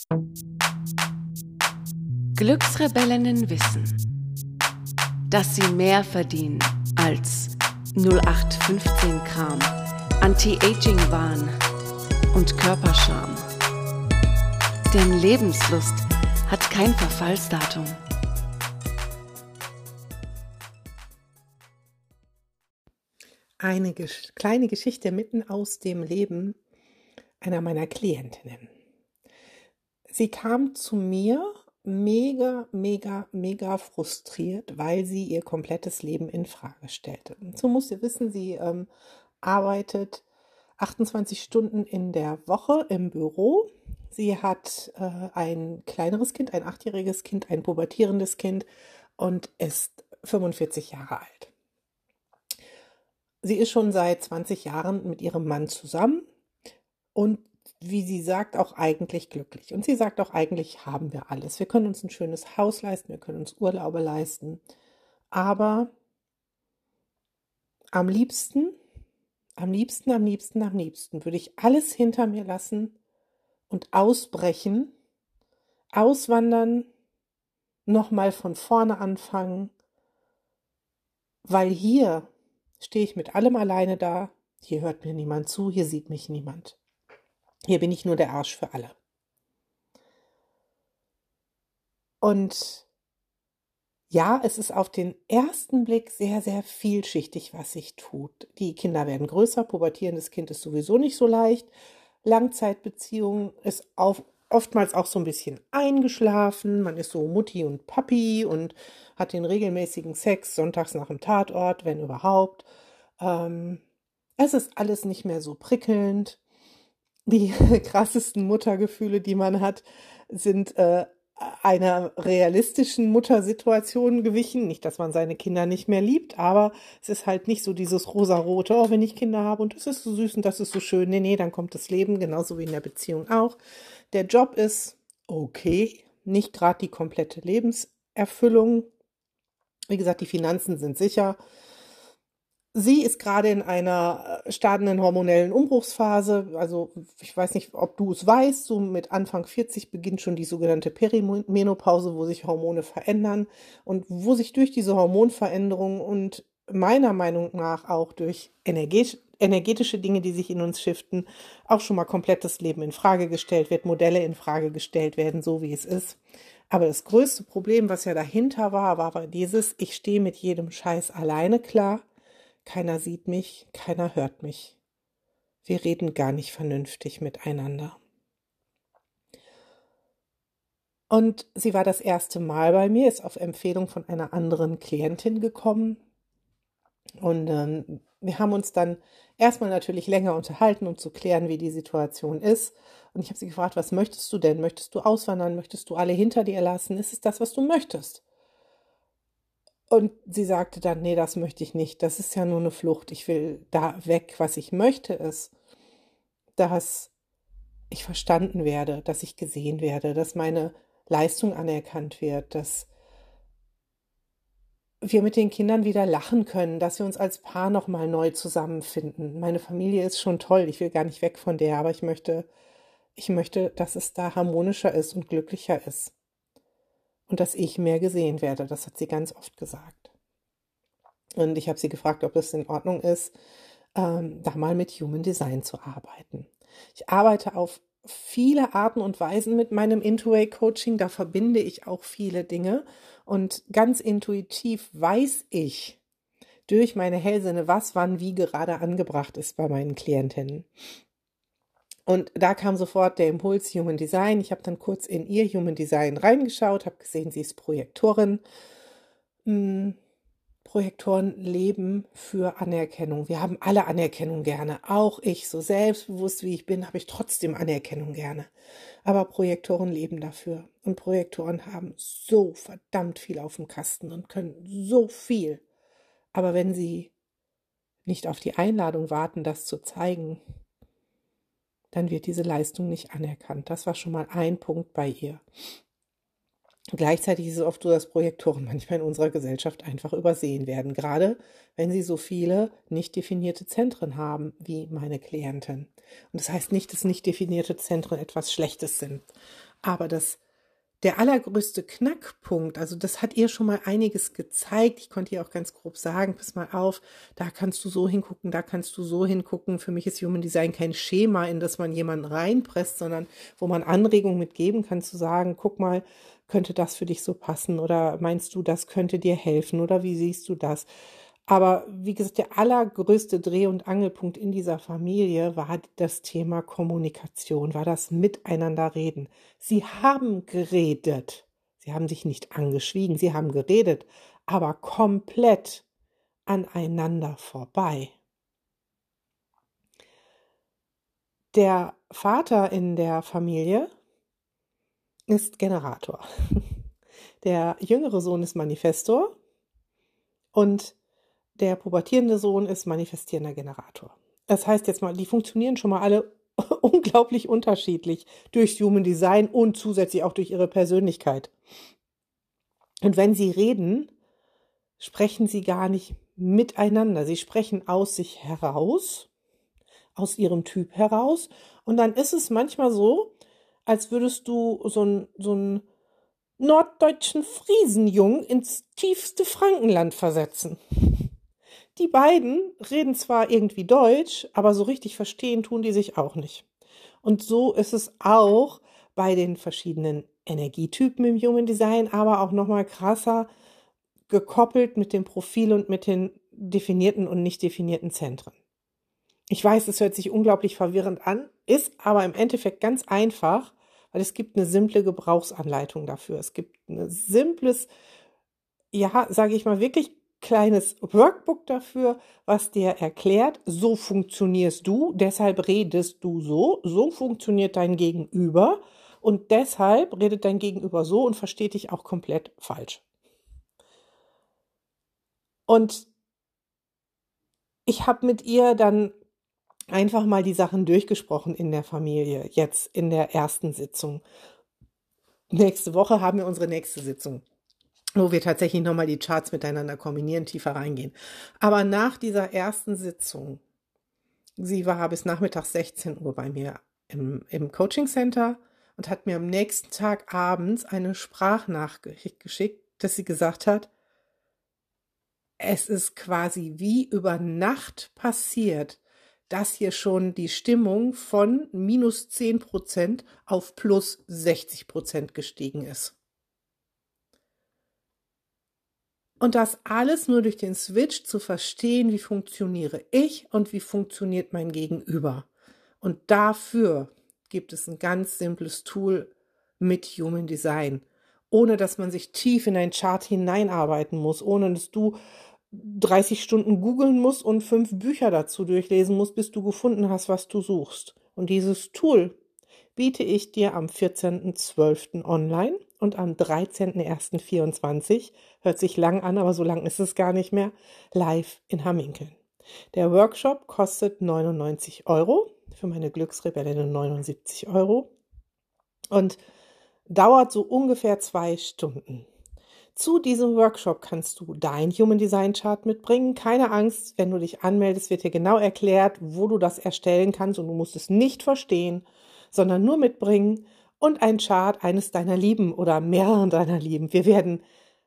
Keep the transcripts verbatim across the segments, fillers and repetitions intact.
Glücksrebellinnen wissen, dass sie mehr verdienen als null acht fünfzehn Kram, Anti-Aging-Wahn und Körperscham. Denn Lebenslust hat kein Verfallsdatum. Eine gesch- kleine Geschichte mitten aus dem Leben einer meiner Klientinnen. Sie kam zu mir mega, mega, mega frustriert, weil sie ihr komplettes Leben in Frage stellte. So musst ihr wissen, sie ähm, arbeitet achtundzwanzig Stunden in der Woche im Büro. Sie hat äh, ein kleineres Kind, ein achtjähriges Kind, ein pubertierendes Kind und ist fünfundvierzig Jahre alt. Sie ist schon seit zwanzig Jahren mit ihrem Mann zusammen und wie sie sagt, auch eigentlich glücklich. Und sie sagt auch, eigentlich haben wir alles. Wir können uns ein schönes Haus leisten, wir können uns Urlaube leisten. Aber am liebsten, am liebsten, am liebsten, am liebsten würde ich alles hinter mir lassen und ausbrechen, auswandern, nochmal von vorne anfangen, weil hier stehe ich mit allem alleine da, hier hört mir niemand zu, hier sieht mich niemand. Hier bin ich nur der Arsch für alle. Und ja, es ist auf den ersten Blick sehr, sehr vielschichtig, was sich tut. Die Kinder werden größer, pubertierendes Kind ist sowieso nicht so leicht. Langzeitbeziehung ist auf, oftmals auch so ein bisschen eingeschlafen. Man ist so Mutti und Papi und hat den regelmäßigen Sex sonntags nach dem Tatort, wenn überhaupt. Ähm, es ist alles nicht mehr so prickelnd. Die krassesten Muttergefühle, die man hat, sind äh, einer realistischen Muttersituation gewichen. Nicht, dass man seine Kinder nicht mehr liebt, aber es ist halt nicht so dieses rosarote, oh, wenn ich Kinder habe und das ist so süß und das ist so schön. Nee, nee, dann kommt das Leben, genauso wie in der Beziehung auch. Der Job ist okay, nicht gerade die komplette Lebenserfüllung. Wie gesagt, die Finanzen sind sicher. Sie ist gerade in einer startenden hormonellen Umbruchsphase, also ich weiß nicht, ob du es weißt, so mit Anfang vierzig beginnt schon die sogenannte Perimenopause, wo sich Hormone verändern und wo sich durch diese Hormonveränderung und meiner Meinung nach auch durch energetisch, energetische Dinge, die sich in uns shiften, auch schon mal komplett das Leben in Frage gestellt wird, Modelle in Frage gestellt werden, so wie es ist. Aber das größte Problem, was ja dahinter war, war dieses, ich stehe mit jedem Scheiß alleine klar. Keiner sieht mich, keiner hört mich. Wir reden gar nicht vernünftig miteinander. Und sie war das erste Mal bei mir, ist auf Empfehlung von einer anderen Klientin gekommen. Und ähm, wir haben uns dann erstmal natürlich länger unterhalten, um zu klären, wie die Situation ist. Und ich habe sie gefragt, was möchtest du denn? Möchtest du auswandern? Möchtest du alle hinter dir lassen? Ist es das, was du möchtest? Und sie sagte dann, nee, das möchte ich nicht. Das ist ja nur eine Flucht. Ich will da weg. Was ich möchte ist, dass ich verstanden werde, dass ich gesehen werde, dass meine Leistung anerkannt wird, dass wir mit den Kindern wieder lachen können, dass wir uns als Paar nochmal neu zusammenfinden. Meine Familie ist schon toll. Ich will gar nicht weg von der, aber ich möchte, ich möchte, dass es da harmonischer ist und glücklicher ist. Und dass ich mehr gesehen werde. Das hat sie ganz oft gesagt. Und ich habe sie gefragt, ob es in Ordnung ist, ähm, da mal mit Human Design zu arbeiten. Ich arbeite auf viele Arten und Weisen mit meinem Intuit-Coaching. Da verbinde ich auch viele Dinge. Und ganz intuitiv weiß ich durch meine Hellsinne, was wann wie gerade angebracht ist bei meinen Klientinnen. Und da kam sofort der Impuls Human Design. Ich habe dann kurz in ihr Human Design reingeschaut, habe gesehen, sie ist Projektorin. Hm, Projektoren leben für Anerkennung. Wir haben alle Anerkennung gerne. Auch ich, so selbstbewusst wie ich bin, habe ich trotzdem Anerkennung gerne. Aber Projektoren leben dafür. Und Projektoren haben so verdammt viel auf dem Kasten und können so viel. Aber wenn sie nicht auf die Einladung warten, das zu zeigen, dann wird diese Leistung nicht anerkannt. Das war schon mal ein Punkt bei ihr. Gleichzeitig ist es oft so, dass Projektoren manchmal in unserer Gesellschaft einfach übersehen werden, gerade wenn sie so viele nicht definierte Zentren haben wie meine Klientin. Und das heißt nicht, dass nicht definierte Zentren etwas Schlechtes sind. Aber das Der allergrößte Knackpunkt, also das hat ihr schon mal einiges gezeigt. Ich konnte ihr auch ganz grob sagen, pass mal auf, da kannst du so hingucken, da kannst du so hingucken. Für mich ist Human Design kein Schema, in das man jemanden reinpresst, sondern wo man Anregungen mitgeben kann, zu sagen, guck mal, könnte das für dich so passen oder meinst du, das könnte dir helfen oder wie siehst du das? Aber wie gesagt, der allergrößte Dreh- und Angelpunkt in dieser Familie war das Thema Kommunikation, war das Miteinanderreden. Sie haben geredet. Sie haben sich nicht angeschwiegen, sie haben geredet, aber komplett aneinander vorbei. Der Vater in der Familie ist Generator. Der jüngere Sohn ist Manifestor und der pubertierende Sohn ist manifestierender Generator. Das heißt jetzt mal, die funktionieren schon mal alle unglaublich unterschiedlich durchs Human Design und zusätzlich auch durch ihre Persönlichkeit. Und wenn sie reden, sprechen sie gar nicht miteinander. Sie sprechen aus sich heraus, aus ihrem Typ heraus. Und dann ist es manchmal so, als würdest du so einen so einen norddeutschen Friesenjungen ins tiefste Frankenland versetzen. Die beiden reden zwar irgendwie Deutsch, aber so richtig verstehen tun die sich auch nicht. Und so ist es auch bei den verschiedenen Energietypen im Human Design, aber auch nochmal krasser gekoppelt mit dem Profil und mit den definierten und nicht definierten Zentren. Ich weiß, es hört sich unglaublich verwirrend an, ist aber im Endeffekt ganz einfach, weil es gibt eine simple Gebrauchsanleitung dafür. Es gibt ein simples, ja, sage ich mal, wirklich kleines Workbook dafür, was dir erklärt, so funktionierst du, deshalb redest du so, so funktioniert dein Gegenüber und deshalb redet dein Gegenüber so und versteht dich auch komplett falsch. Und ich habe mit ihr dann einfach mal die Sachen durchgesprochen in der Familie, jetzt in der ersten Sitzung. Nächste Woche haben wir unsere nächste Sitzung, wo wir tatsächlich nochmal die Charts miteinander kombinieren, tiefer reingehen. Aber nach dieser ersten Sitzung, sie war bis nachmittags sechzehn Uhr bei mir im, im Coaching Center und hat mir am nächsten Tag abends eine Sprachnachricht geschickt, dass sie gesagt hat, es ist quasi wie über Nacht passiert, dass hier schon die Stimmung von minus zehn Prozent auf plus sechzig Prozent gestiegen ist. Und das alles nur durch den Switch zu verstehen, wie funktioniere ich und wie funktioniert mein Gegenüber. Und dafür gibt es ein ganz simples Tool mit Human Design, ohne dass man sich tief in ein Chart hineinarbeiten muss, ohne dass du dreißig Stunden googeln musst und fünf Bücher dazu durchlesen musst, bis du gefunden hast, was du suchst. Und dieses Tool biete ich dir am vierzehnten zwölften online und am dreizehnten ersten vierundzwanzig, hört sich lang an, aber so lang ist es gar nicht mehr, live in Hamminkeln. Der Workshop kostet neunundneunzig Euro, für meine Glücksrebellinnen neunundsiebzig Euro und dauert so ungefähr zwei Stunden. Zu diesem Workshop kannst du dein Human Design Chart mitbringen. Keine Angst, wenn du dich anmeldest, wird dir genau erklärt, wo du das erstellen kannst und du musst es nicht verstehen, sondern nur mitbringen und ein Chart eines deiner Lieben oder mehreren deiner Lieben. Wir werden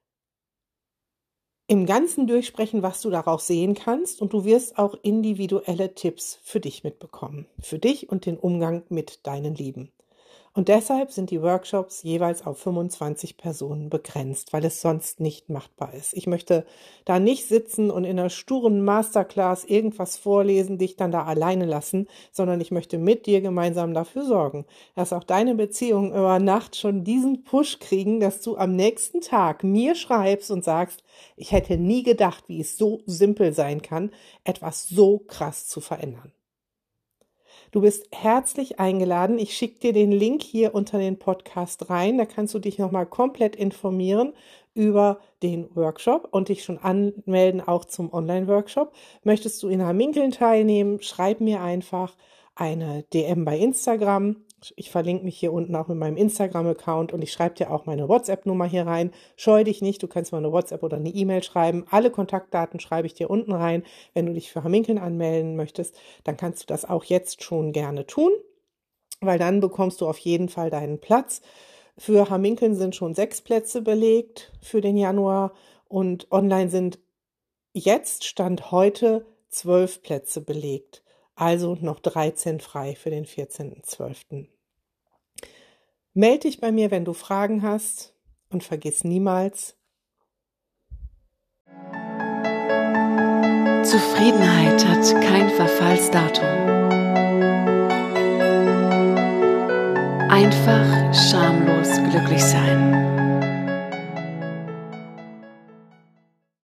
im Ganzen durchsprechen, was du daraus sehen kannst und du wirst auch individuelle Tipps für dich mitbekommen. Für dich und den Umgang mit deinen Lieben. Und deshalb sind die Workshops jeweils auf fünfundzwanzig Personen begrenzt, weil es sonst nicht machbar ist. Ich möchte da nicht sitzen und in einer sturen Masterclass irgendwas vorlesen, dich dann da alleine lassen, sondern ich möchte mit dir gemeinsam dafür sorgen, dass auch deine Beziehungen über Nacht schon diesen Push kriegen, dass du am nächsten Tag mir schreibst und sagst, ich hätte nie gedacht, wie es so simpel sein kann, etwas so krass zu verändern. Du bist herzlich eingeladen. Ich schicke dir den Link hier unter den Podcast rein. Da kannst du dich nochmal komplett informieren über den Workshop und dich schon anmelden, auch zum Online-Workshop. Möchtest du in Hamminkeln teilnehmen, schreib mir einfach eine D M bei Instagram. Ich verlinke mich hier unten auch mit meinem Instagram-Account und ich schreibe dir auch meine WhatsApp-Nummer hier rein. Scheu dich nicht, du kannst mal eine WhatsApp oder eine E-Mail schreiben. Alle Kontaktdaten schreibe ich dir unten rein. Wenn du dich für Hamminkeln anmelden möchtest, dann kannst du das auch jetzt schon gerne tun. weil dann bekommst du auf jeden Fall deinen Platz. Für Hamminkeln sind schon sechs Plätze belegt für den Januar und online sind jetzt, Stand heute, zwölf Plätze belegt. Also noch dreizehn frei für den vierzehnten zwölften Meld dich bei mir, wenn du Fragen hast und vergiss niemals: Zufriedenheit hat kein Verfallsdatum. Einfach schamlos glücklich sein.